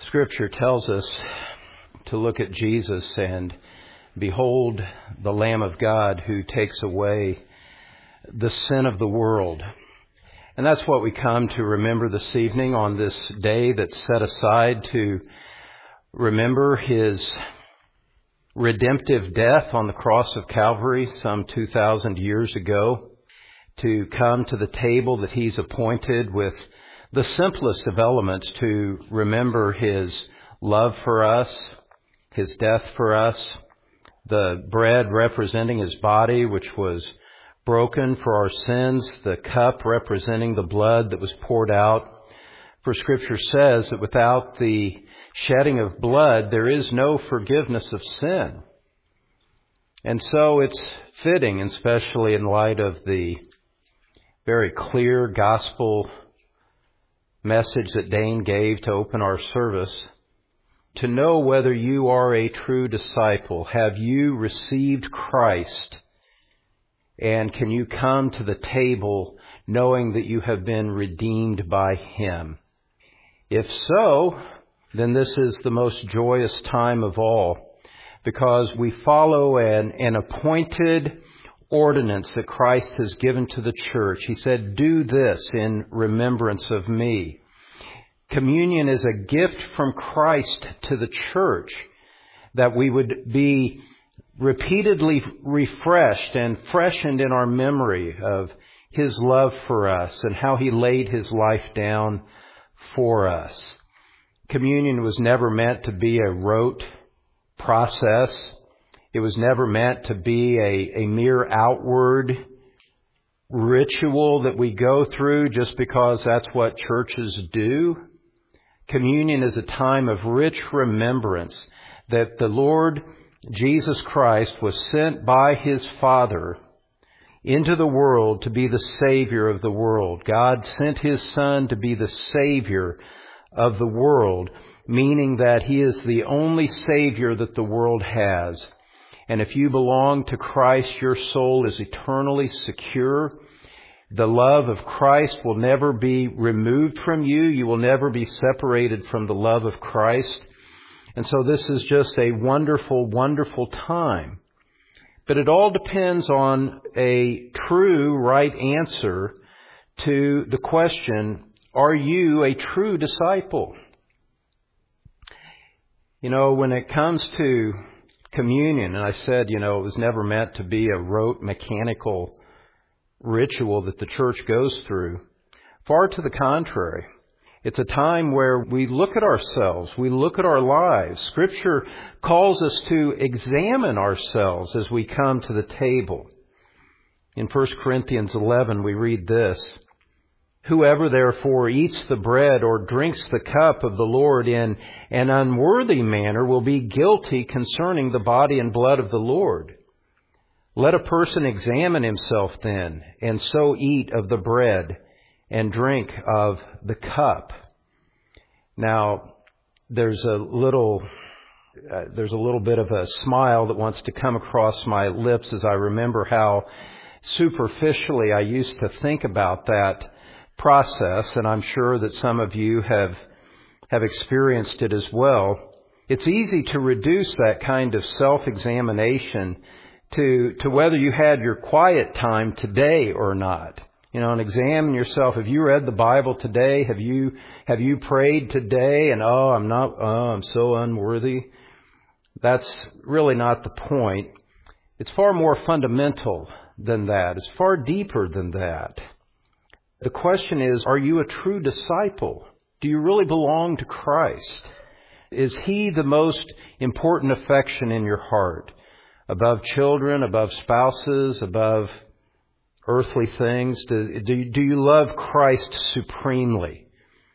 Scripture tells us to look at Jesus and behold the Lamb of God who takes away the sin of the world. And that's what we come to remember this evening on this day that's set aside to remember His redemptive death on the cross of Calvary some 2,000 years ago, to come to the table that He's appointed with the simplest of elements to remember His love for us, His death for us, the bread representing His body, which was broken for our sins, the cup representing the blood that was poured out. For Scripture says that without the shedding of blood, there is no forgiveness of sin. And so it's fitting, especially in light of the very clear gospel message that Dane gave to open our service, to know whether you are a true disciple. Have you received Christ? And can you come to the table knowing that you have been redeemed by Him? If so, then this is the most joyous time of all, because we follow an appointed ordinance that Christ has given to the church. He said, "Do this in remembrance of me." Communion is a gift from Christ to the church, that we would be repeatedly refreshed and freshened in our memory of His love for us and how He laid His life down for us. Communion was never meant to be a rote process. It was never meant to be a mere outward ritual that we go through just because that's what churches do. Communion is a time of rich remembrance that the Lord Jesus Christ was sent by His Father into the world to be the Savior of the world. God sent His Son to be the Savior of the world, meaning that He is the only Savior that the world has. And if you belong to Christ, your soul is eternally secure. The love of Christ will never be removed from you. You will never be separated from the love of Christ. And so this is just a wonderful, wonderful time. But it all depends on a true, right answer to the question, are you a true disciple? You know, when it comes to communion, and I said, it was never meant to be a rote, mechanical ritual that the church goes through. Far to the contrary. It's a time where we look at ourselves, we look at our lives. Scripture calls us to examine ourselves as we come to the table. In 1 Corinthians 11, we read this: "Whoever therefore eats the bread or drinks the cup of the Lord in an unworthy manner will be guilty concerning the body and blood of the Lord. Let a person examine himself then, and so eat of the bread and drink of the cup." Now, there's a little bit of a smile that wants to come across my lips as I remember how superficially I used to think about that process, and I'm sure that some of you have experienced it as well. It's easy to reduce that kind of self-examination to whether you had your quiet time today or not. And examine yourself. Have you read the Bible today? Have you prayed today? And I'm so unworthy. That's really not the point. It's far more fundamental than that. It's far deeper than that. The question is, are you a true disciple? Do you really belong to Christ? Is He the most important affection in your heart? Above children, above spouses, above earthly things? Do you love Christ supremely?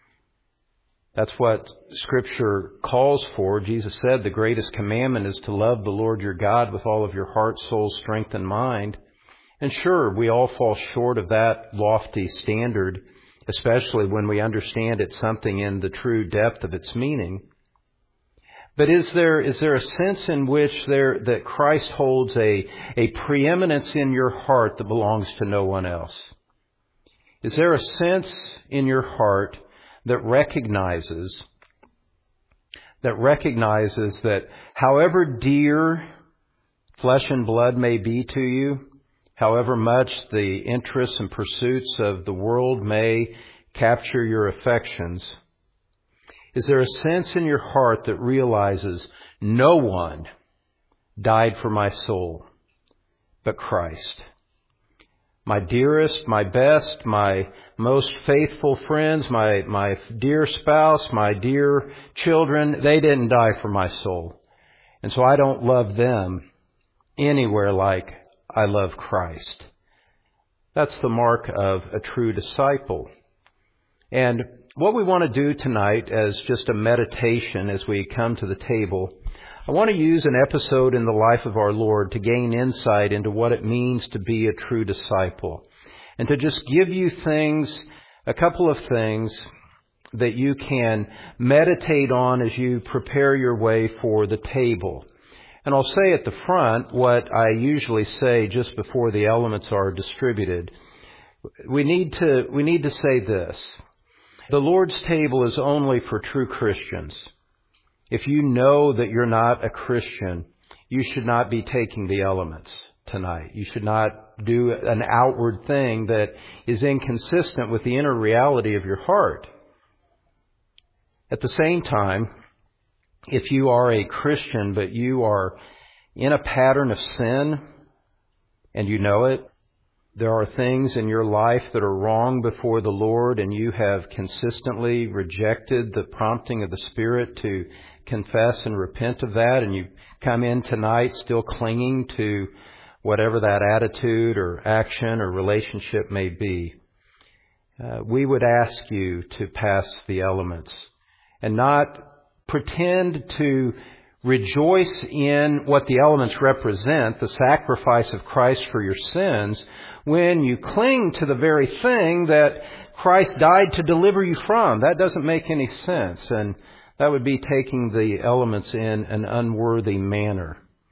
That's what Scripture calls for. Jesus said the greatest commandment is to love the Lord your God with all of your heart, soul, strength, and mind. And sure, we all fall short of that lofty standard, especially when we understand it's something in the true depth of its meaning. But is there a sense in which that Christ holds a preeminence in your heart that belongs to no one else? Is there a sense in your heart that recognizes that recognizes that however dear flesh and blood may be to you, however much the interests and pursuits of the world may capture your affections, is there a sense in your heart that realizes no one died for my soul but Christ? My dearest, my best, my most faithful friends, my dear spouse, my dear children, they didn't die for my soul. And so I don't love them anywhere like I love Christ. That's the mark of a true disciple. And what we want to do tonight as just a meditation as we come to the table, I want to use an episode in the life of our Lord to gain insight into what it means to be a true disciple. And to just give you a couple of things that you can meditate on as you prepare your way for the table. And I'll say at the front what I usually say just before the elements are distributed. We need to say this. The Lord's table is only for true Christians. If you know that you're not a Christian, you should not be taking the elements tonight. You should not do an outward thing that is inconsistent with the inner reality of your heart. At the same time, if you are a Christian but you are in a pattern of sin and you know it, there are things in your life that are wrong before the Lord and you have consistently rejected the prompting of the Spirit to confess and repent of that, and you come in tonight still clinging to whatever that attitude or action or relationship may be, we would ask you to pass the elements and not pretend to rejoice in what the elements represent, the sacrifice of Christ for your sins, when you cling to the very thing that Christ died to deliver you from. That doesn't make any sense, and that would be taking the elements in an unworthy manner.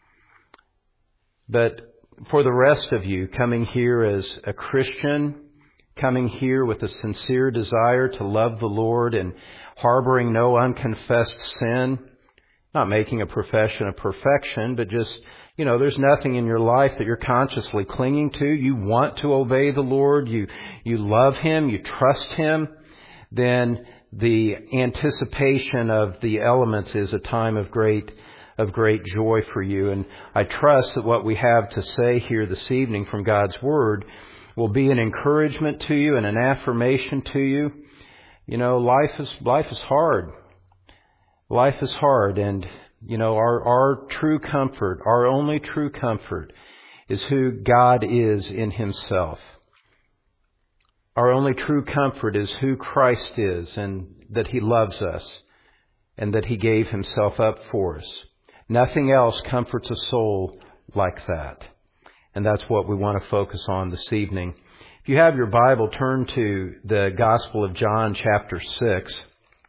But for the rest of you, coming here as a Christian, coming here with a sincere desire to love the Lord and harboring no unconfessed sin, not making a profession of perfection, but just, there's nothing in your life that you're consciously clinging to. You want to obey the Lord. You love Him. You trust Him. Then the anticipation of the elements is a time of great joy for you. And I trust that what we have to say here this evening from God's Word will be an encouragement to you and an affirmation to you. Life is hard. Life is hard, and our true comfort, our only true comfort, is who God is in Himself. Our only true comfort is who Christ is, and that He loves us, and that He gave Himself up for us. Nothing else comforts a soul like that. And that's what we want to focus on this evening. If you have your Bible, turn to the Gospel of John chapter 6.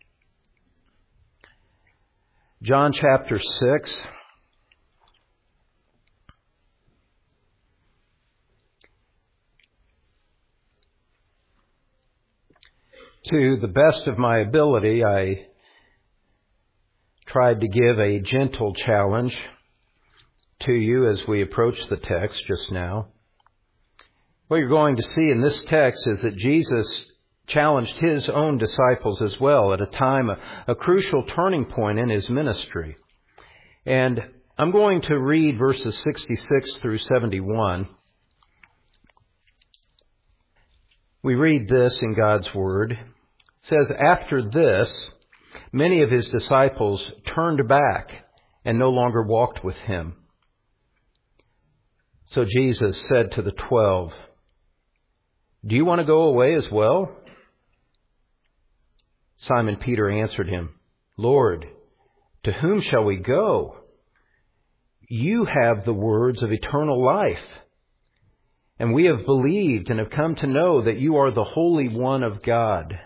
John chapter 6. To the best of my ability, I tried to give a gentle challenge to you as we approach the text just now. What you're going to see in this text is that Jesus challenged His own disciples as well at a time, a crucial turning point in His ministry. And I'm going to read verses 66 through 71. We read this in God's Word. It says, "After this, many of His disciples turned back and no longer walked with Him. So Jesus said to the 12, 'Do you want to go away as well?' Simon Peter answered Him, 'Lord, to whom shall we go? You have the words of eternal life. And we have believed and have come to know that you are the Holy One of God.'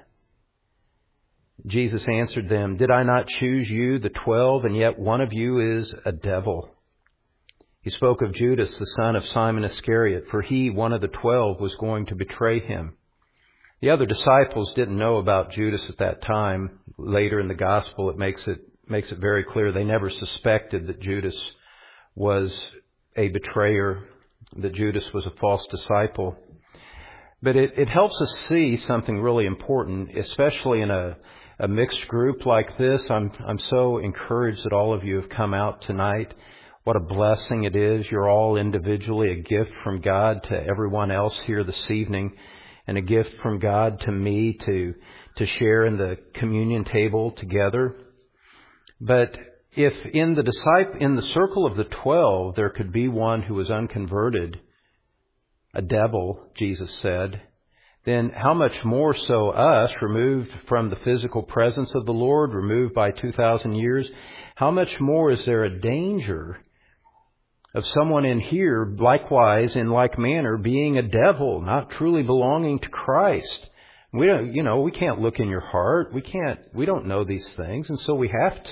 Jesus answered them, 'Did I not choose you, the 12, and yet one of you is a devil?' He spoke of Judas, the son of Simon Iscariot, for he, one of the 12, was going to betray Him. The other disciples didn't know about Judas at that time. Later in the gospel, it makes it makes it very clear they never suspected that Judas was a betrayer, that Judas was a false disciple. But it helps us see something really important, especially in a mixed group like this. I'm so encouraged that all of you have come out tonight. What a blessing it is. You're all individually a gift from God to everyone else here this evening, and a gift from God to me to share in the communion table together. But if in the circle of the 12 there could be one who was unconverted, a devil, Jesus said, then how much more so us, removed from the physical presence of the Lord, removed by 2,000 years, how much more is there a danger of someone in here, likewise, in like manner, being a devil, not truly belonging to Christ? We can't look in your heart. We don't know these things. And so we have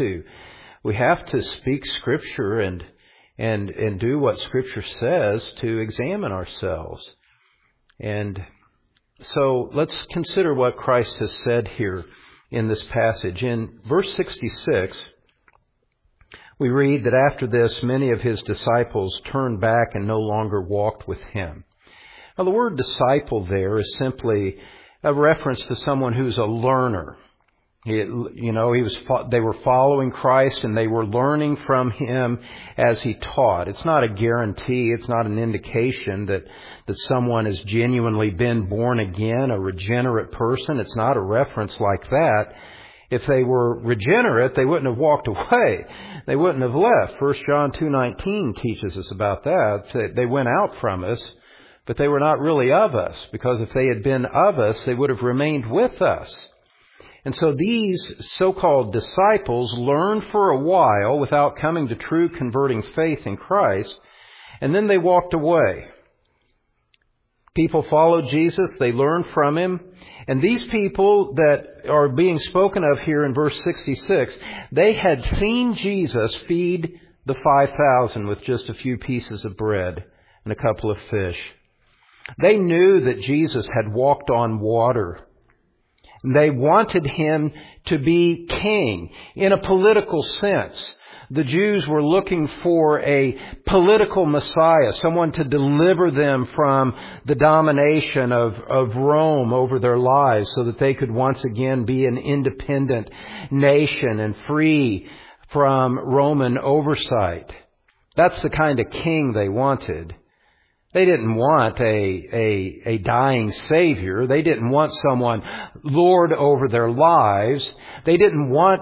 to speak Scripture and do what Scripture says to examine ourselves. And so let's consider what Christ has said here in this passage. In verse 66, we read that after this, many of his disciples turned back and no longer walked with him. Now, the word disciple there is simply a reference to someone who's a learner. They were following Christ and they were learning from him as he taught. It's not a guarantee. It's not an indication that someone has genuinely been born again, a regenerate person. It's not a reference like that. If they were regenerate, they wouldn't have walked away. They wouldn't have left. 1 John 2:19 teaches us about that. They went out from us, but they were not really of us, because if they had been of us, they would have remained with us. And so these so-called disciples learned for a while without coming to true converting faith in Christ, and then they walked away. People followed Jesus, they learned from him, and these people that are being spoken of here in verse 66, they had seen Jesus feed the 5,000 with just a few pieces of bread and a couple of fish. They knew that Jesus had walked on water. They wanted him to be king in a political sense. The Jews were looking for a political Messiah, someone to deliver them from the domination of Rome over their lives so that they could once again be an independent nation and free from Roman oversight. That's the kind of king they wanted. They didn't want a dying Savior. They didn't want someone Lord over their lives. They didn't want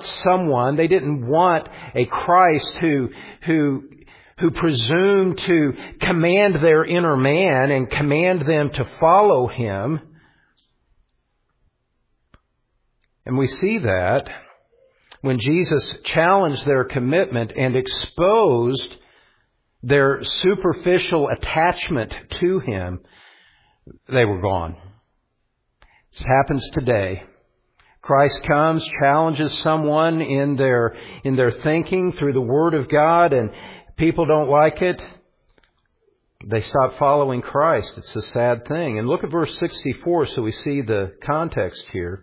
a Christ who presumed to command their inner man and command them to follow him. And we see that when Jesus challenged their commitment and exposed their superficial attachment to him, they were gone. This happens today. Christ comes, challenges someone in their thinking through the Word of God, and people don't like it. They stop following Christ. It's a sad thing. And look at verse 64 so we see the context here.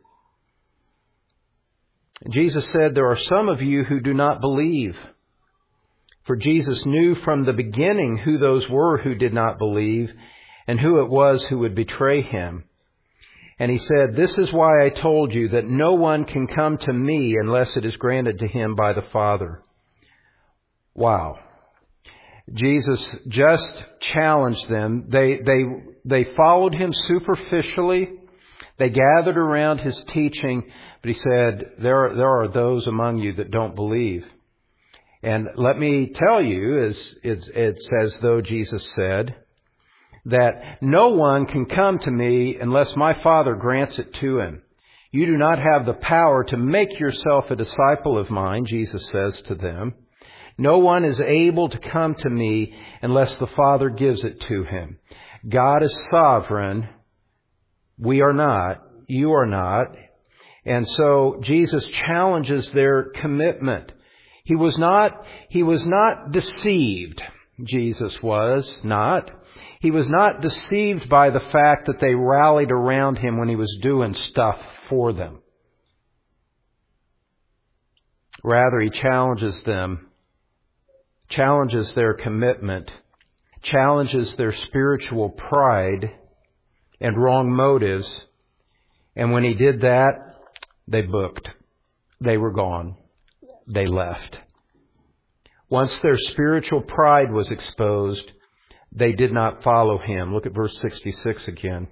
Jesus said, "There are some of you who do not believe." For Jesus knew from the beginning who those were who did not believe and who it was who would betray him. And he said, "This is why I told you that no one can come to me unless it is granted to him by the Father." Wow. Jesus just challenged them. They followed him superficially. They gathered around his teaching, but he said, there are those among you that don't believe. And let me tell you, it's as though Jesus said, that no one can come to me unless my Father grants it to him. You do not have the power to make yourself a disciple of mine, Jesus says to them. No one is able to come to me unless the Father gives it to him. God is sovereign. We are not. You are not. And so Jesus challenges their commitment. He was not deceived. Jesus was not. He was not deceived by the fact that they rallied around him when he was doing stuff for them. Rather, he challenges them, challenges their commitment, challenges their spiritual pride and wrong motives. And when he did that, they booked. They were gone. They left. Once their spiritual pride was exposed, they did not follow him. Look at verse 66 again.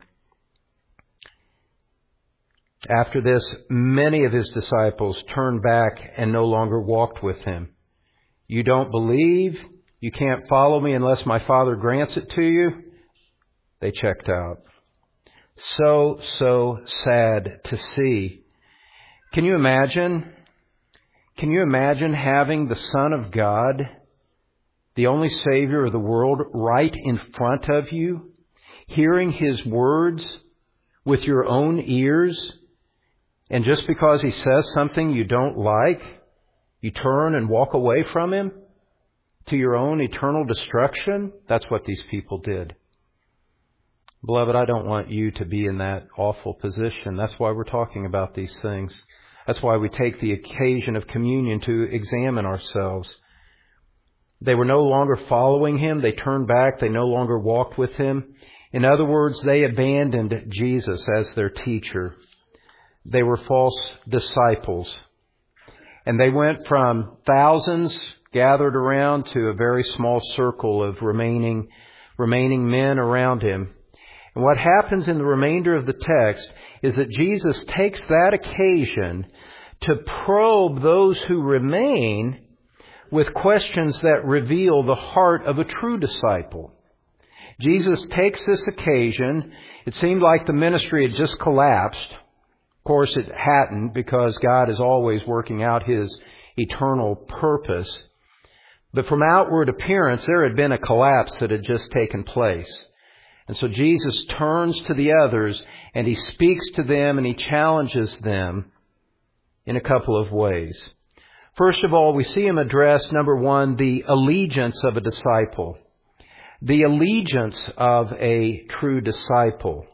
After this, many of his disciples turned back and no longer walked with him. You don't believe? You can't follow me unless my Father grants it to you? They checked out. So sad to see. Can you imagine? Can you imagine having the Son of God, the only Savior of the world, right in front of you, hearing his words with your own ears, and just because he says something you don't like, you turn and walk away from him to your own eternal destruction? That's what these people did. Beloved, I don't want you to be in that awful position. That's why we're talking about these things. That's why we take the occasion of communion to examine ourselves. They were no longer following him. They turned back. They no longer walked with him. In other words, they abandoned Jesus as their teacher. They were false disciples. And they went from thousands gathered around to a very small circle of remaining men around him. And what happens in the remainder of the text is that Jesus takes that occasion to probe those who remain with questions that reveal the heart of a true disciple. Jesus takes this occasion. It seemed like the ministry had just collapsed. Of course, it hadn't, because God is always working out his eternal purpose. But from outward appearance, there had been a collapse that had just taken place. And so Jesus turns to the others and he speaks to them and he challenges them in a couple of ways. First of all, we see him address, number one, the allegiance of a disciple. The allegiance of a true disciple.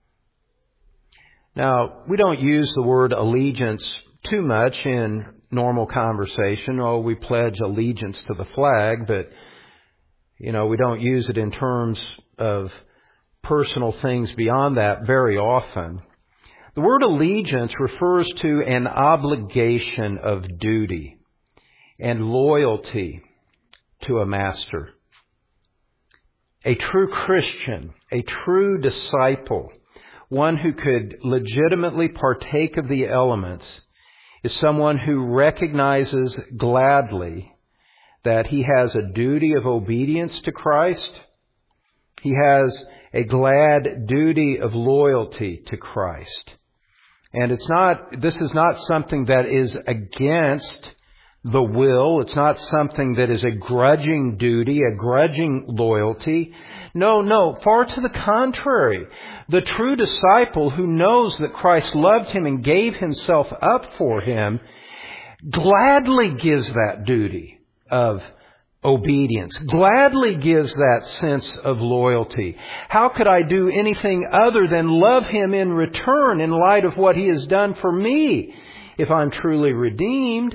Now, we don't use the word allegiance too much in normal conversation. Oh, we pledge allegiance to the flag, but, we don't use it in terms of personal things beyond that very often. The word allegiance refers to an obligation of duty and loyalty to a master. A true Christian, a true disciple, one who could legitimately partake of the elements, is someone who recognizes gladly that he has a duty of obedience to Christ. He has a glad duty of loyalty to Christ. And this is not something that is against the will. It's not something that is a grudging duty, a grudging loyalty. No, far to the contrary. The true disciple who knows that Christ loved him and gave himself up for him gladly gives that duty of obedience, gladly gives that sense of loyalty. How could I do anything other than love him in return in light of what he has done for me if I'm truly redeemed?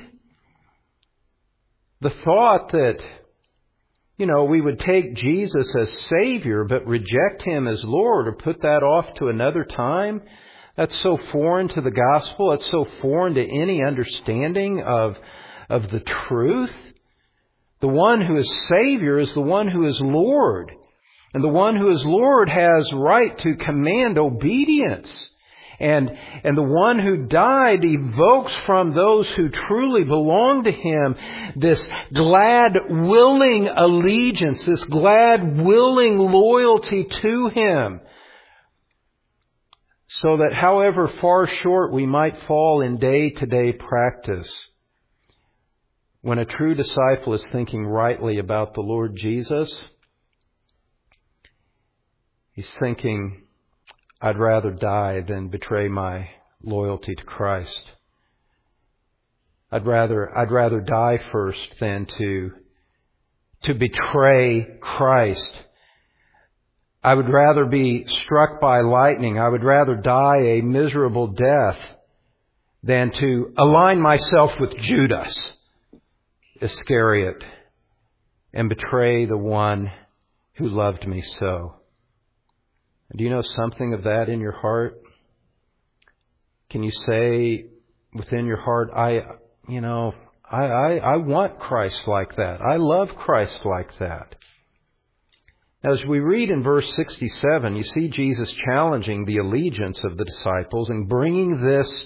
The thought that, we would take Jesus as Savior but reject him as Lord, or put that off to another time, that's so foreign to the gospel. That's so foreign to any understanding of the truth. The one who is Savior is the one who is Lord. And the one who is Lord has right to command obedience. And the one who died evokes from those who truly belong to him this glad, willing allegiance, this glad, willing loyalty to him. So that however far short we might fall in day-to-day practice, when a true disciple is thinking rightly about the Lord Jesus, he's thinking, I'd rather die than betray my loyalty to Christ. I'd rather die first than to betray Christ. I would rather be struck by lightning. I would rather die a miserable death than to align myself with Judas Iscariot and betray the one who loved me so. Do you know something of that in your heart? Can you say within your heart, I want Christ like that. I love Christ like that. As we read in verse 67, you see Jesus challenging the allegiance of the disciples and bringing this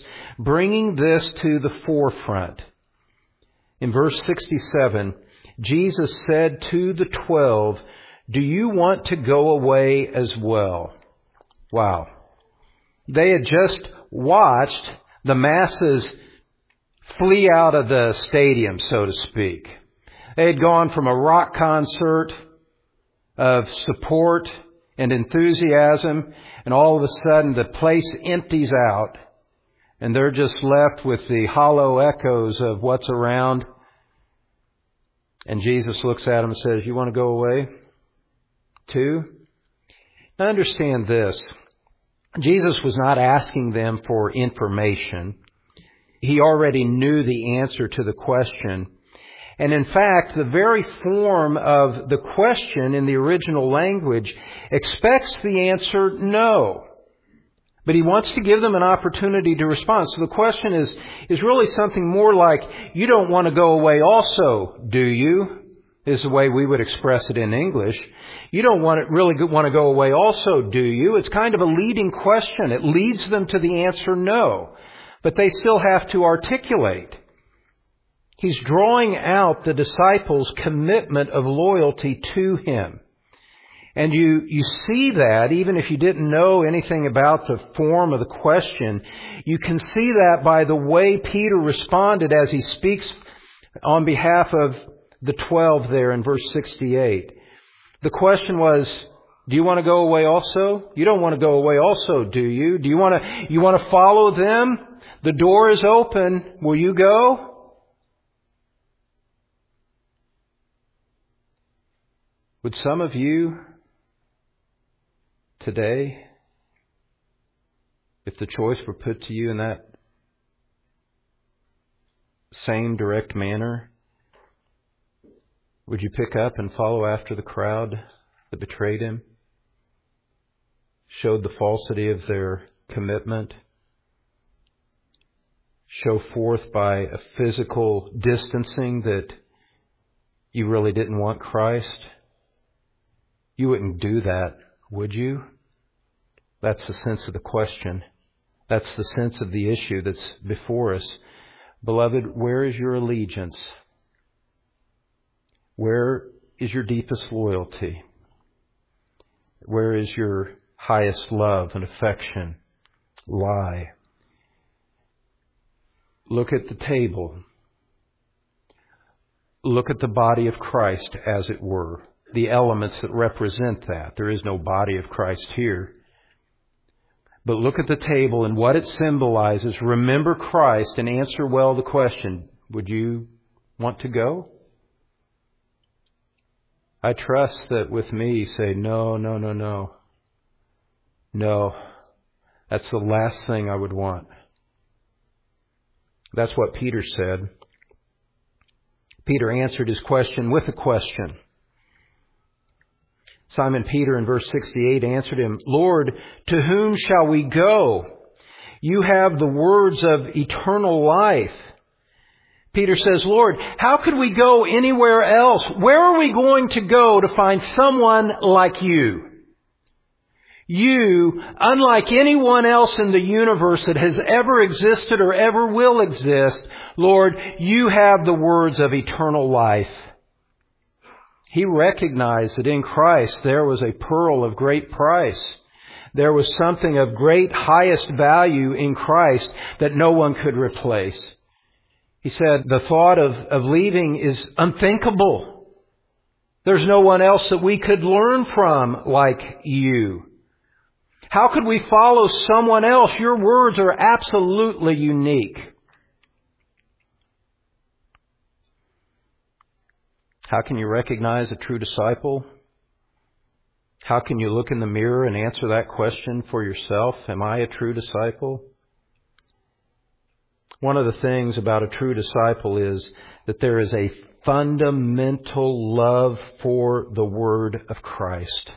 to the forefront. In verse 67, Jesus said to the 12, "Do you want to go away as well?" Wow. They had just watched the masses flee out of the stadium, so to speak. They had gone from a rock concert of support and enthusiasm, and all of a sudden the place empties out, and they're just left with the hollow echoes of what's around. And Jesus looks at them and says, "You want to go away too?" Now understand this. Jesus was not asking them for information. He already knew the answer to the question. And in fact, the very form of the question in the original language expects the answer no. But he wants to give them an opportunity to respond. So the question is really something more like, "You don't want to go away also, do you?" Is the way we would express it in English. "You don't really want to go away also, do you?" It's kind of a leading question. It leads them to the answer no. But they still have to articulate. He's drawing out the disciples' commitment of loyalty to Him. And you see that, even if you didn't know anything about the form of the question, you can see that by the way Peter responded as he speaks on behalf of the 12 there in verse 68. The question was, "Do you want to go away also? You don't want to go away also, do you? Do you want to follow them? The door is open. Will you go?" Would some of you today, if the choice were put to you in that same direct manner, would you pick up and follow after the crowd that betrayed Him, showed the falsity of their commitment, show forth by a physical distancing that you really didn't want Christ? You wouldn't do that, would you? That's the sense of the question. That's the sense of the issue that's before us. Beloved, where is your allegiance? Where is your deepest loyalty? Where is your highest love and affection lie? Look at the table. Look at the body of Christ, as it were. The elements that represent that. There is no body of Christ here. But look at the table and what it symbolizes. Remember Christ and answer well the question, would you want to go? I trust that with me say, no. No, that's the last thing I would want. That's what Peter said. Peter answered his question with a question. Simon Peter in verse 68 answered him, "Lord, to whom shall we go? You have the words of eternal life." Peter says, "Lord, how could we go anywhere else? Where are we going to go to find someone like you? You, unlike anyone else in the universe that has ever existed or ever will exist, Lord, you have the words of eternal life." He recognized that in Christ there was a pearl of great price. There was something of great highest value in Christ that no one could replace. He said, the thought of leaving is unthinkable. There's no one else that we could learn from like you. How could we follow someone else? Your words are absolutely unique. How can you recognize a true disciple? How can you look in the mirror and answer that question for yourself? Am I a true disciple? One of the things about a true disciple is that there is a fundamental love for the Word of Christ.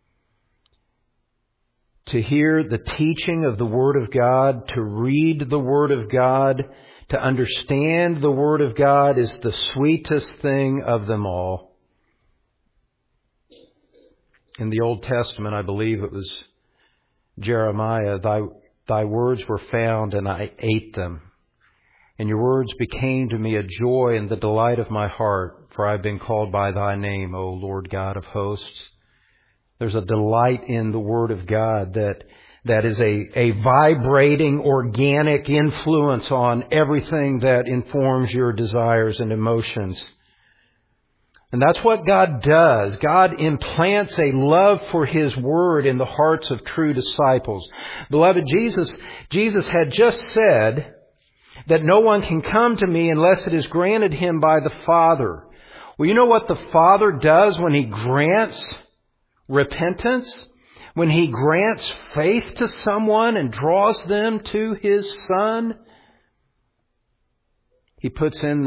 To hear the teaching of the Word of God, to read the Word of God, to understand the Word of God is the sweetest thing of them all. In the Old Testament, I believe it was Jeremiah, Thy words were found and I ate them. And your words became to me a joy and the delight of my heart, for I have been called by Thy name, O Lord God of hosts. There's a delight in the Word of God that is a vibrating, organic influence on everything that informs your desires and emotions. And that's what God does. God implants a love for His Word in the hearts of true disciples. Beloved, Jesus had just said that no one can come to me unless it is granted him by the Father. Well, you know what the Father does when He grants repentance? When He grants faith to someone and draws them to His Son? He puts within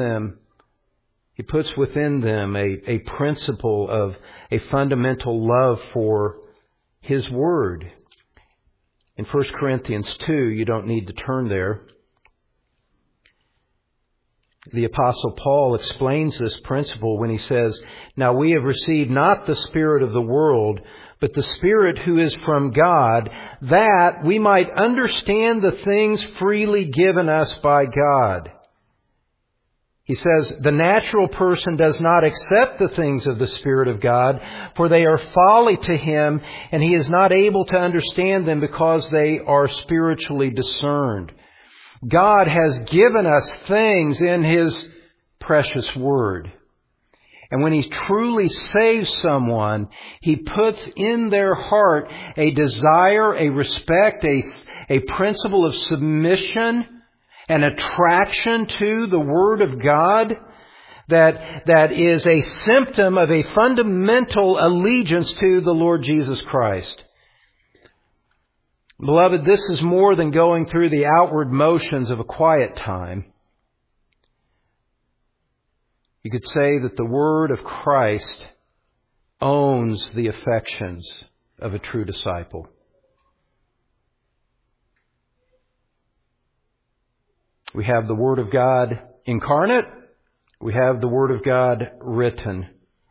them a principle of a fundamental love for His Word. In 1 Corinthians 2, you don't need to turn there, the Apostle Paul explains this principle when he says, "Now we have received not the spirit of the world, but the Spirit who is from God, that we might understand the things freely given us by God." He says, the natural person does not accept the things of the Spirit of God, for they are folly to him, and he is not able to understand them because they are spiritually discerned. God has given us things in His precious Word. And when He truly saves someone, He puts in their heart a desire, a respect, a principle of submission, an attraction to the Word of God that is a symptom of a fundamental allegiance to the Lord Jesus Christ. Beloved, this is more than going through the outward motions of a quiet time. You could say that the Word of Christ owns the affections of a true disciple. We have the Word of God incarnate. We have the Word of God written.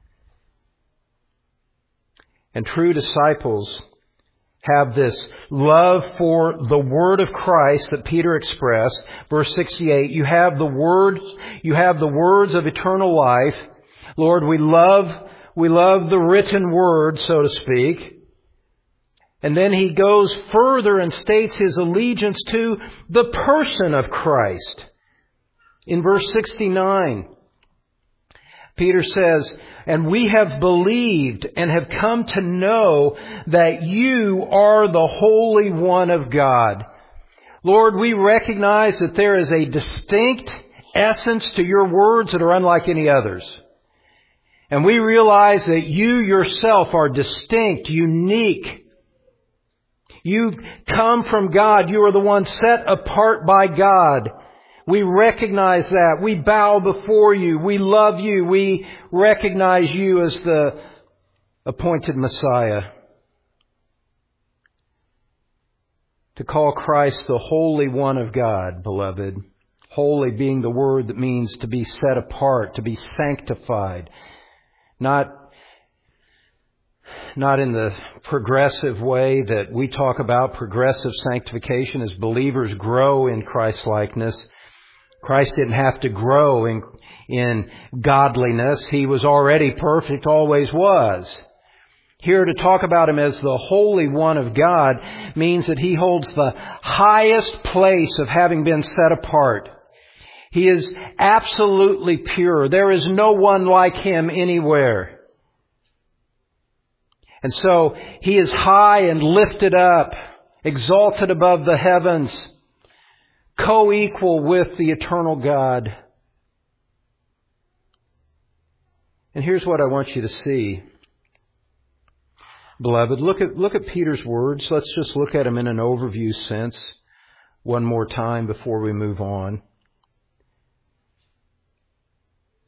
And true disciples have this love for the Word of Christ that Peter expressed. Verse 68, you have the words of eternal life. Lord, we love the written Word, so to speak. And then he goes further and states his allegiance to the person of Christ. In verse 69, Peter says, "And we have believed and have come to know that you are the Holy One of God." Lord, we recognize that there is a distinct essence to your words that are unlike any others. And we realize that you yourself are distinct, unique. You come from God. You are the one set apart by God. We recognize that. We bow before you. We love you. We recognize you as the appointed Messiah. To call Christ the Holy One of God, beloved. Holy being the word that means to be set apart, to be sanctified. Not in the progressive way that we talk about, progressive sanctification as believers grow in Christ-likeness. Christ didn't have to grow in godliness. He was already perfect, always was. Here to talk about Him as the Holy One of God means that He holds the highest place of having been set apart. He is absolutely pure. There is no one like Him anywhere. And so He is high and lifted up, exalted above the heavens, co-equal with the eternal God. And here's what I want you to see. Beloved, look at Peter's words. Let's just look at them in an overview sense one more time before we move on.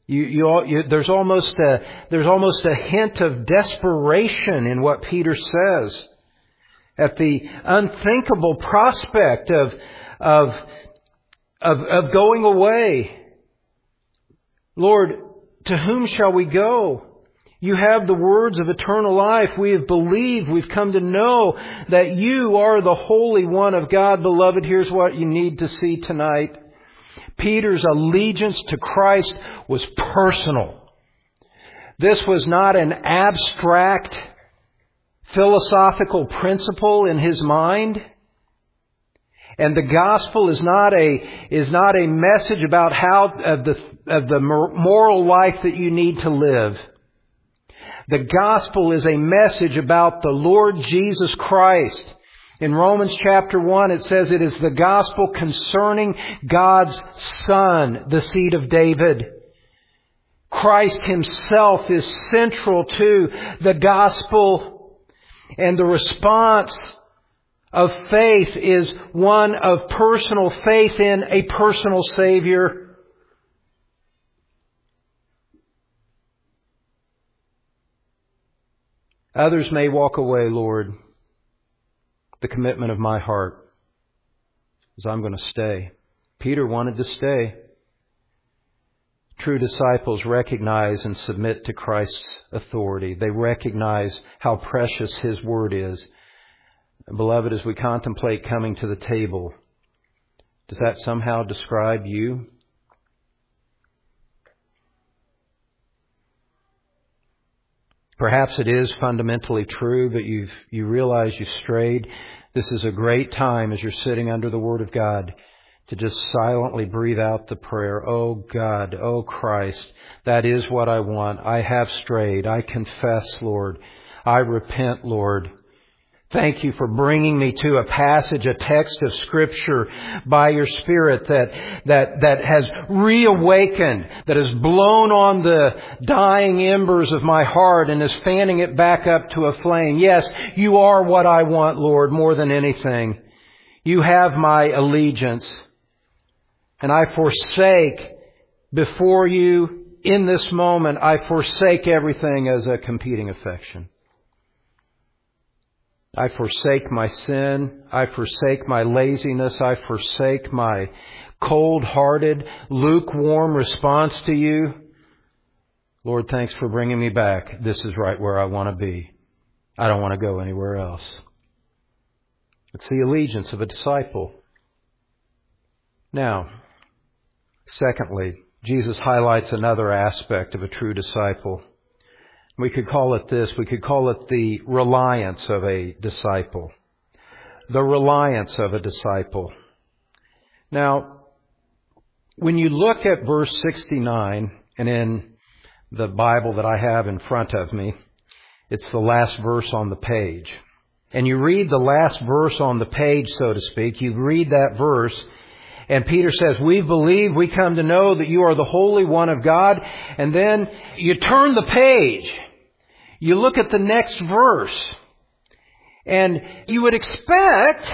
There's almost a hint of desperation in what Peter says at the unthinkable prospect of going away. Lord, to whom shall we go? You have the words of eternal life. We have believed, we've come to know that you are the Holy One of God. Beloved, here's what you need to see tonight. Peter's allegiance to Christ was personal. This was not an abstract philosophical principle in his mind. And the gospel is not a message about how of the moral life that you need to live. The gospel is a message about the Lord Jesus Christ. In Romans chapter 1, it says it is the gospel concerning God's Son, the seed of David. Christ Himself is central to the gospel, and the response of faith is one of personal faith in a personal Savior. Others may walk away, Lord. The commitment of my heart is I'm going to stay. Peter wanted to stay. True disciples recognize and submit to Christ's authority. They recognize how precious His word is. And beloved, as we contemplate coming to the table, does that somehow describe you? Perhaps it is fundamentally true, but you realize you've strayed. This is a great time as you're sitting under the Word of God to just silently breathe out the prayer, "Oh God, oh Christ, that is what I want. I have strayed. I confess, Lord. I repent, Lord. Thank you for bringing me to a passage, a text of Scripture by your Spirit that has reawakened, that has blown on the dying embers of my heart and is fanning it back up to a flame. Yes, you are what I want, Lord, more than anything. You have my allegiance. And I forsake before you in this moment, I forsake everything as a competing affection. I forsake my sin. I forsake my laziness. I forsake my cold-hearted, lukewarm response to you. Lord, thanks for bringing me back. This is right where I want to be. I don't want to go anywhere else. It's the allegiance of a disciple. Now, secondly, Jesus highlights another aspect of a true disciple. We could call it this. We could call it the reliance of a disciple. The reliance of a disciple. Now, when you look at verse 69, and in the Bible that I have in front of me, it's the last verse on the page. And you read the last verse on the page, so to speak. You read that verse, and Peter says, "We believe, we come to know that you are the Holy One of God." And then you turn the page. You look at the next verse. And you would expect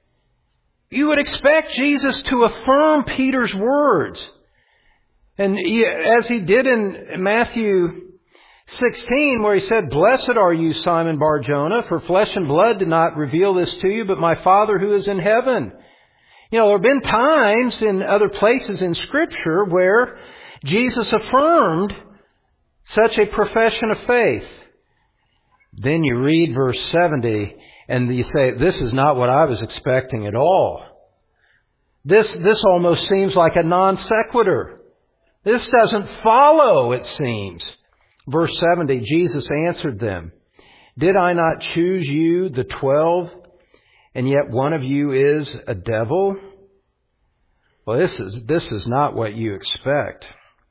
Jesus to affirm Peter's words. And as He did in Matthew 16, where He said, "Blessed are you, Simon Bar-Jonah, for flesh and blood did not reveal this to you, but my Father who is in heaven." You know, there have been times in other places in Scripture where Jesus affirmed such a profession of faith. Then you read verse 70 and you say, this is not what I was expecting at all. This almost seems like a non sequitur. This doesn't follow, it seems. Verse 70, Jesus answered them, "Did I not choose you, the 12, and yet one of you is a devil?" Well, this is not what you expect.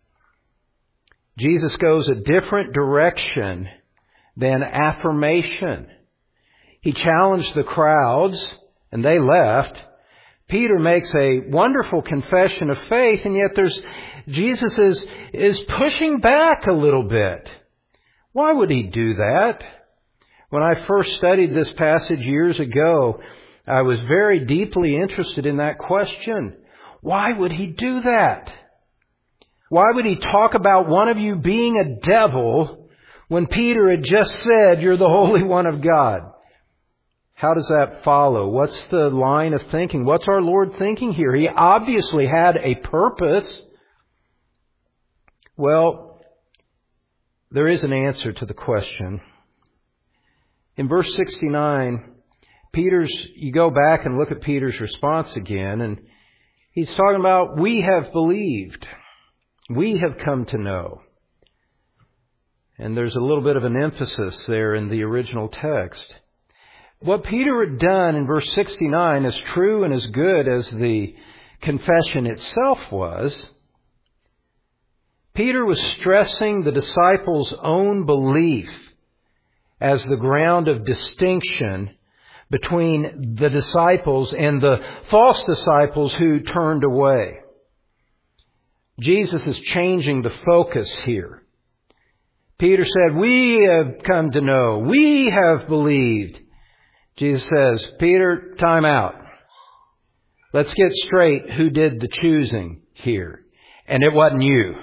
Jesus goes a different direction than affirmation. He challenged the crowds, and they left. Peter makes a wonderful confession of faith, and yet Jesus is pushing back a little bit. Why would He do that? When I first studied this passage years ago, I was very deeply interested in that question. Why would He do that? Why would he talk about one of you being a devil when Peter had just said, you're the Holy One of God? How does that follow? What's the line of thinking? What's our Lord thinking here? He obviously had a purpose. Well, there is an answer to the question. In verse 69, you go back and look at Peter's response again, and he's talking about, we have believed. We have come to know. And there's a little bit of an emphasis there in the original text. What Peter had done in verse 69, as true and as good as the confession itself was, Peter was stressing the disciples' own belief as the ground of distinction between the disciples and the false disciples who turned away. Jesus is changing the focus here. Peter said, we have come to know. We have believed. Jesus says, Peter, time out. Let's get straight who did the choosing here. And it wasn't you.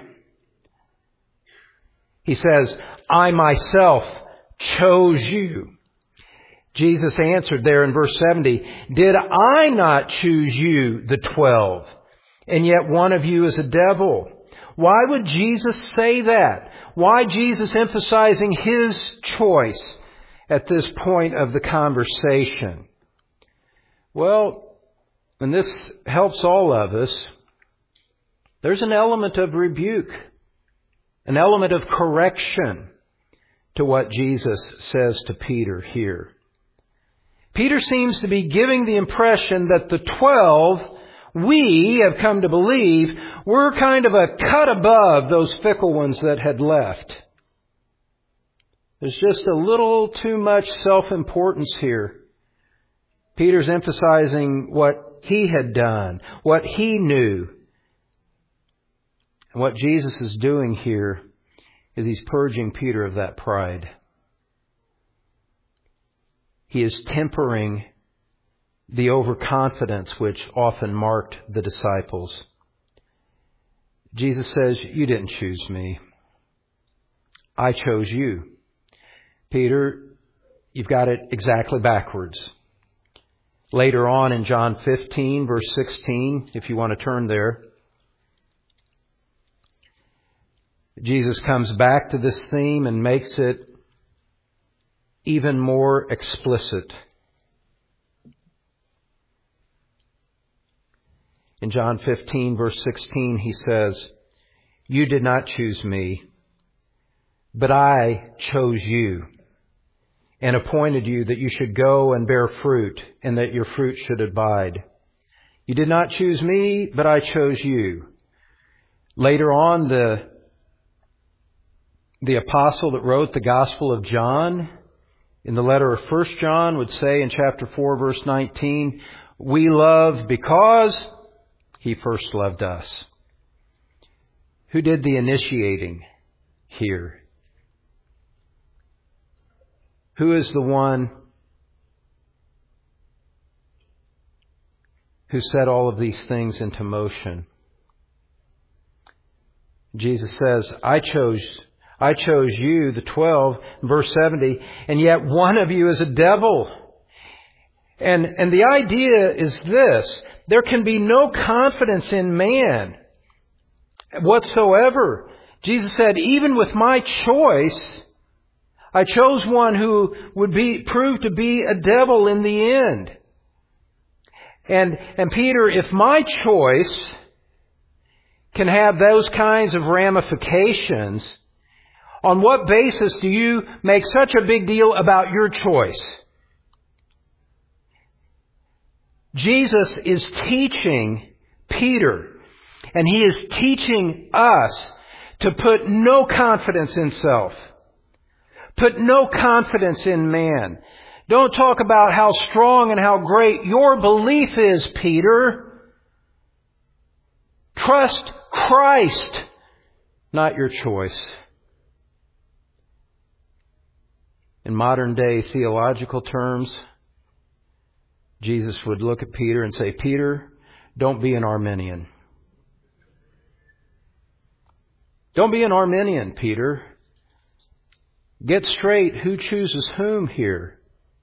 He says, I myself chose you. Jesus answered there in verse 70, did I not choose you, the 12? And yet one of you is a devil. Why would Jesus say that? Why Jesus emphasizing His choice at this point of the conversation? Well, and this helps all of us, there's an element of rebuke, an element of correction to what Jesus says to Peter here. Peter seems to be giving the impression that the 12, we have come to believe, were kind of a cut above those fickle ones that had left. There's just a little too much self-importance here. Peter's emphasizing what he had done, what he knew. And what Jesus is doing here is He's purging Peter of that pride. He is tempering the overconfidence which often marked the disciples. Jesus says, you didn't choose me. I chose you. Peter, you've got it exactly backwards. Later on in John 15, verse 16, if you want to turn there, Jesus comes back to this theme and makes it even more explicit. In John 15, verse 16, He says, you did not choose me, but I chose you and appointed you that you should go and bear fruit and that your fruit should abide. You did not choose me, but I chose you. Later on, the apostle that wrote the Gospel of John, in the letter of 1 John, would say in chapter 4, verse 19, we love because He first loved us. Who did the initiating here? Who is the one who set all of these things into motion? Jesus says, I chose you, the 12, verse 70, and yet one of you is a devil. And the idea is this: there can be no confidence in man whatsoever. Jesus said, even with my choice, I chose one who would prove to be a devil in the end. And Peter, if my choice can have those kinds of ramifications, on what basis do you make such a big deal about your choice? Jesus is teaching Peter, and He is teaching us to put no confidence in self. Put no confidence in man. Don't talk about how strong and how great your belief is, Peter. Trust Christ, not your choice. In modern day theological terms, Jesus would look at Peter and say, Peter, don't be an Arminian. Don't be an Arminian, Peter. Get straight who chooses whom here.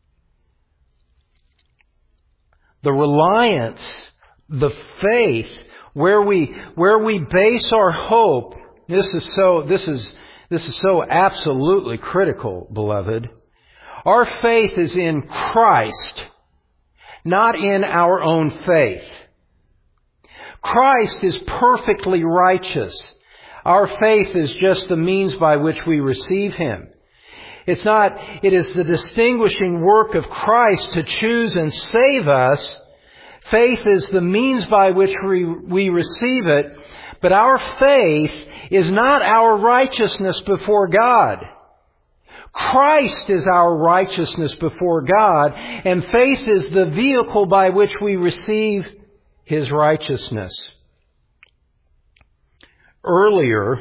The reliance, the faith, where we base our hope, this is so absolutely critical, beloved. Our faith is in Christ, not in our own faith. Christ is perfectly righteous. Our faith is just the means by which we receive Him. It is the distinguishing work of Christ to choose and save us. Faith is the means by which we receive it, but our faith is not our righteousness before God. Christ is our righteousness before God, and faith is the vehicle by which we receive His righteousness. Earlier,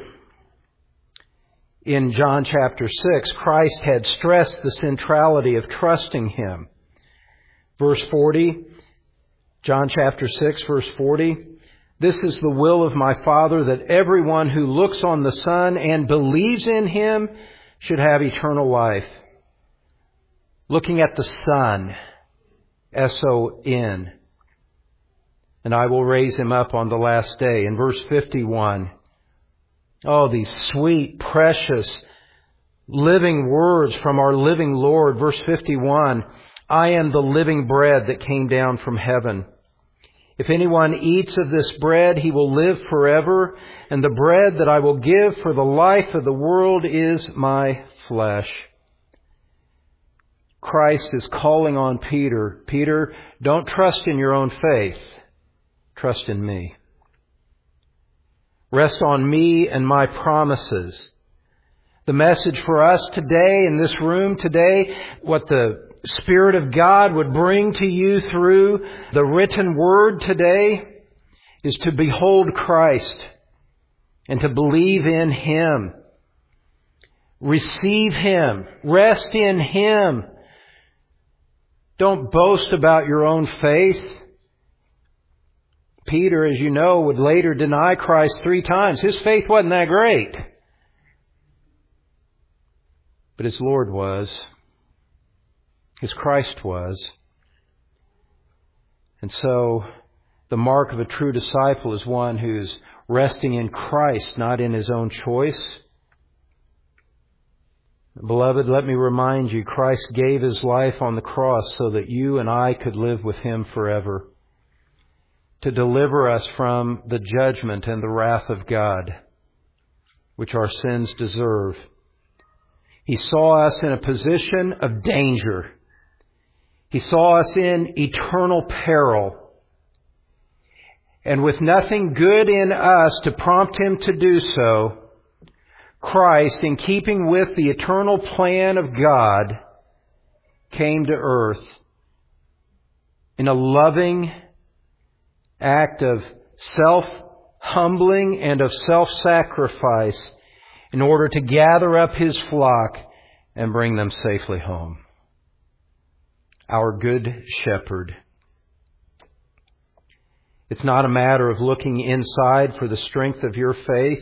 in John chapter 6, Christ had stressed the centrality of trusting Him. Verse 40, John chapter 6, verse 40, "This is the will of my Father, that everyone who looks on the Son and believes in Him should have eternal life." Looking at the Son, S-O-N, "and I will raise Him up on the last day." In verse 51, oh, these sweet, precious, living words from our living Lord. Verse 51, "I am the living bread that came down from heaven. If anyone eats of this bread, he will live forever. And the bread that I will give for the life of the world is my flesh." Christ is calling on Peter. Peter, don't trust in your own faith. Trust in me. Rest on me and my promises. The message for us today, in this room today, what the Spirit of God would bring to you through the written Word today, is to behold Christ and to believe in Him. Receive Him. Rest in Him. Don't boast about your own faith. Peter, as you know, would later deny Christ 3 times. His faith wasn't that great. But his Lord was. His Christ was. And so, the mark of a true disciple is one who's resting in Christ, not in his own choice. Beloved, let me remind you, Christ gave His life on the cross so that you and I could live with Him forever, to deliver us from the judgment and the wrath of God, which our sins deserve. He saw us in a position of danger. He saw us in eternal peril. And with nothing good in us to prompt Him to do so, Christ, in keeping with the eternal plan of God, came to earth in a loving act of self-humbling and of self-sacrifice in order to gather up His flock and bring them safely home. Our good shepherd. It's not a matter of looking inside for the strength of your faith.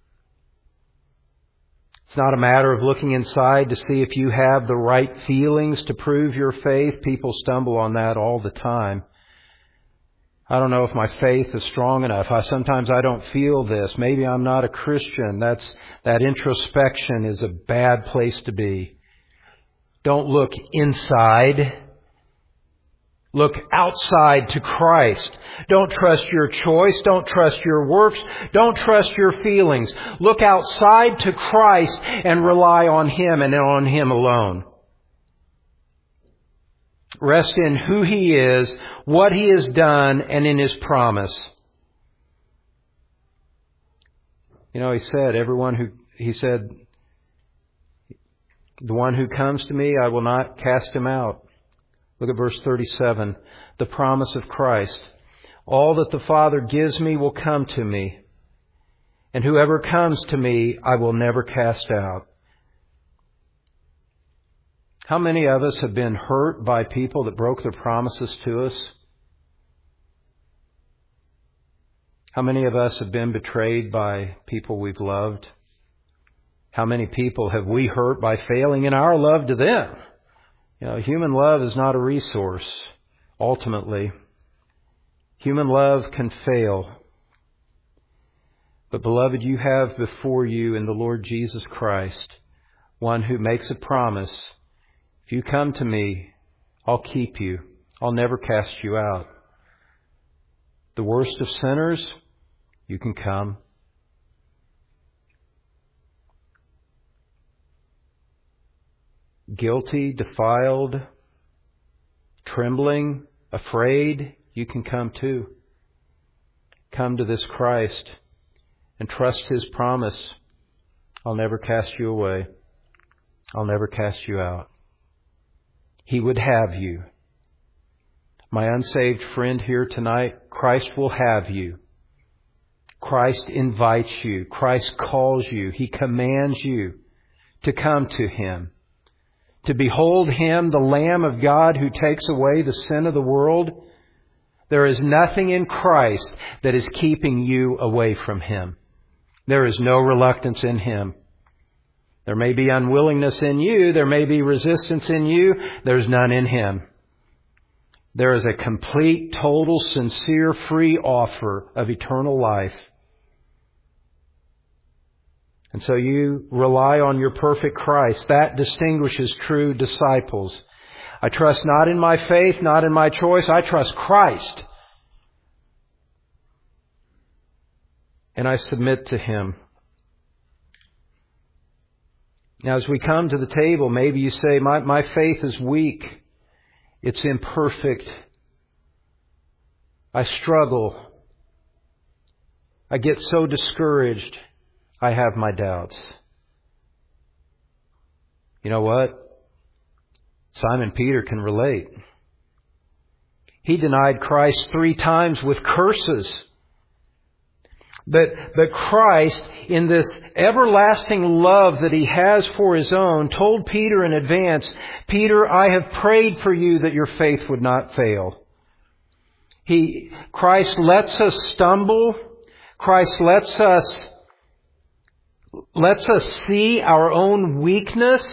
It's not a matter of looking inside to see if you have the right feelings to prove your faith. People stumble on that all the time. I don't know if my faith is strong enough. Sometimes I don't feel this. Maybe I'm not a Christian. That introspection is a bad place to be. Don't look inside. Look outside to Christ. Don't trust your choice. Don't trust your works. Don't trust your feelings. Look outside to Christ and rely on Him and on Him alone. Rest in who He is, what He has done, and in His promise. You know, He said, the one who comes to me, I will not cast him out. Look at verse 37, the promise of Christ. All that the Father gives me will come to me, and whoever comes to me, I will never cast out. How many of us have been hurt by people that broke their promises to us? How many of us have been betrayed by people we've loved? How many people have we hurt by failing in our love to them? Human love is not a resource, ultimately. Human love can fail. But beloved, you have before you in the Lord Jesus Christ one who makes a promise. If you come to me, I'll keep you. I'll never cast you out. The worst of sinners, you can come. Guilty, defiled, trembling, afraid, you can come too. Come to this Christ and trust His promise. I'll never cast you away. I'll never cast you out. He would have you. My unsaved friend here tonight, Christ will have you. Christ invites you. Christ calls you. He commands you to come to Him. To behold Him, the Lamb of God who takes away the sin of the world. There is nothing in Christ that is keeping you away from Him. There is no reluctance in Him. There may be unwillingness in you. There may be resistance in you. There's none in Him. There is a complete, total, sincere, free offer of eternal life. And so you rely on your perfect Christ. That distinguishes true disciples. I trust not in my faith, not in my choice. I trust Christ. And I submit to Him. Now, as we come to the table, maybe you say, my faith is weak. It's imperfect. I struggle. I get so discouraged. I have my doubts. You know what? Simon Peter can relate. He denied Christ 3 times with curses. But Christ, in this everlasting love that He has for His own, told Peter in advance, Peter, I have prayed for you that your faith would not fail. Christ lets us stumble. Christ lets us see our own weakness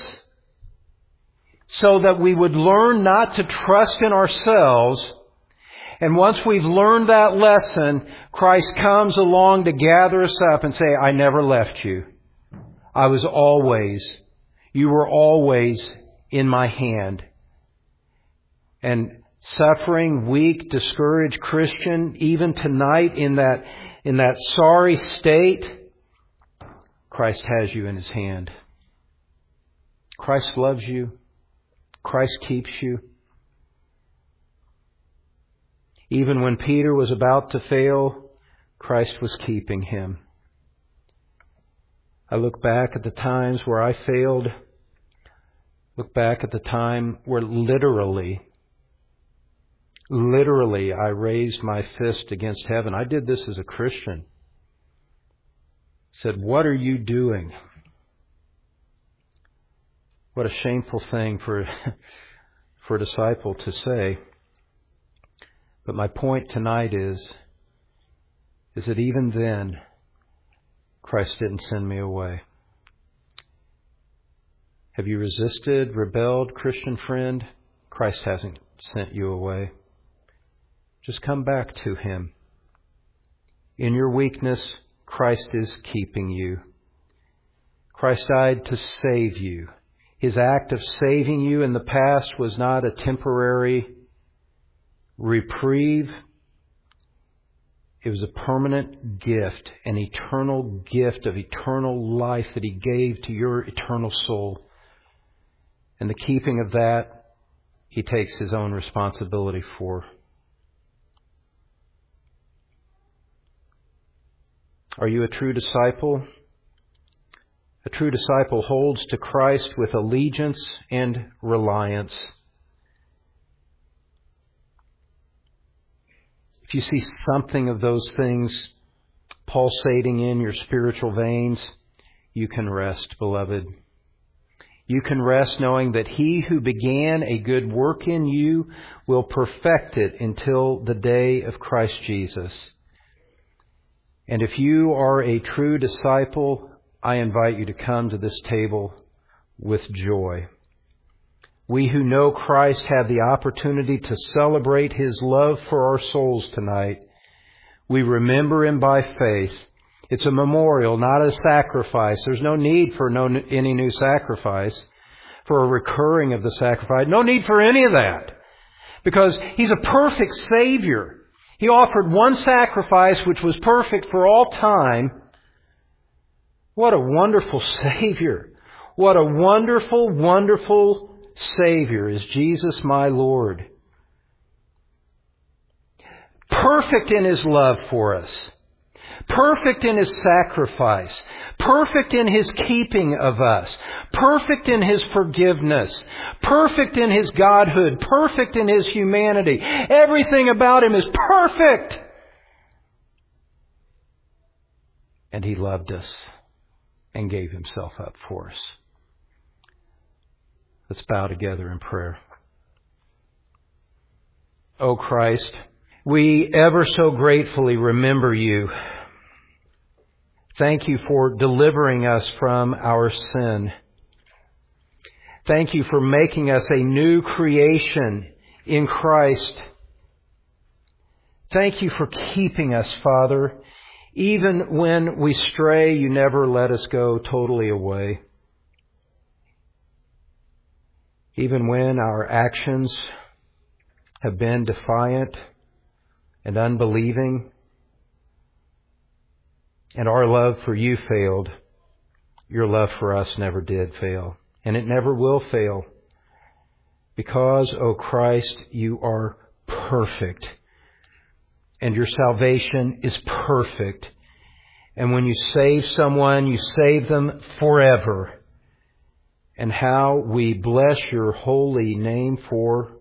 so that we would learn not to trust in ourselves. And once we've learned that lesson, Christ comes along to gather us up and say, I never left you. You were always in my hand. And suffering, weak, discouraged Christian, even tonight in that sorry state, Christ has you in His hand. Christ loves you. Christ keeps you. Even when Peter was about to fail, Christ was keeping him. I look back at the times where I failed. Look back at the time where literally I raised my fist against heaven. I did this as a Christian. Said, what are you doing? What a shameful thing for a disciple to say. But my point tonight is that even then, Christ didn't send me away. Have you resisted, rebelled, Christian friend? Christ hasn't sent you away. Just come back to Him. In your weakness, Christ is keeping you. Christ died to save you. His act of saving you in the past was not a temporary reprieve. It was a permanent gift, an eternal gift of eternal life that He gave to your eternal soul. And the keeping of that, He takes His own responsibility for. Are you a true disciple? A true disciple holds to Christ with allegiance and reliance. If you see something of those things pulsating in your spiritual veins, you can rest, beloved. You can rest knowing that He who began a good work in you will perfect it until the day of Christ Jesus. And if you are a true disciple, I invite you to come to this table with joy. We who know Christ have the opportunity to celebrate His love for our souls tonight. We remember Him by faith. It's a memorial, not a sacrifice. There's no need for any new sacrifice, for a recurring of the sacrifice. No need for any of that, because He's a perfect Savior. He offered one sacrifice which was perfect for all time. What a wonderful Savior. What a wonderful, wonderful Savior is Jesus my Lord. Perfect in His love for us. Perfect in His sacrifice. Perfect in His keeping of us. Perfect in His forgiveness. Perfect in His godhood. Perfect in His humanity. Everything about Him is perfect. And He loved us and gave Himself up for us. Let's bow together in prayer. O Christ, we ever so gratefully remember You. Thank You for delivering us from our sin. Thank You for making us a new creation in Christ. Thank You for keeping us, Father. Even when we stray, You never let us go totally away. Even when our actions have been defiant and unbelieving, and our love for You failed, Your love for us never did fail. And it never will fail. Because, O Christ, You are perfect. And Your salvation is perfect. And when You save someone, You save them forever. And how we bless Your holy name for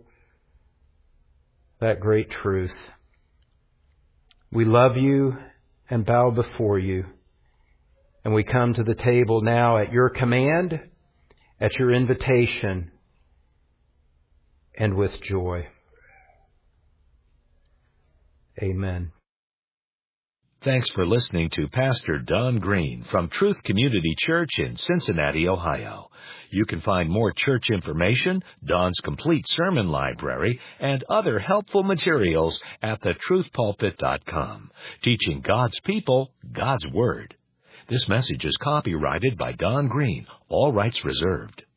that great truth. We love You and bow before You. And we come to the table now at Your command, at Your invitation, and with joy. Amen. Thanks for listening to Pastor Don Green from Truth Community Church in Cincinnati, Ohio. You can find more church information, Don's complete sermon library, and other helpful materials at thetruthpulpit.com, teaching God's people God's Word. This message is copyrighted by Don Green, all rights reserved.